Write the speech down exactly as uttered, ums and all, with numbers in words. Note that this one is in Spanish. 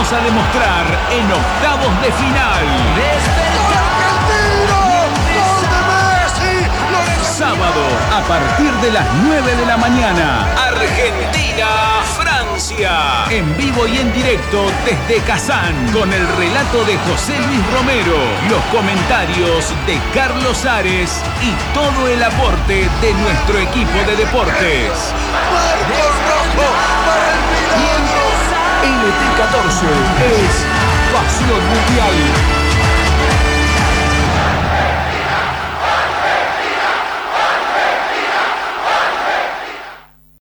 vamos a demostrar en octavos de final. ¡Argentino! ¡Gol de Messi! Sábado, a partir de las nueve de la mañana. Argentina-Francia. En vivo y en directo desde Kazán. Con el relato de José Luis Romero. Los comentarios de Carlos Ares. Y todo el aporte de nuestro equipo de deportes. ¡Marcos Rojo para el Milan! L T catorce es Pasión Mundial.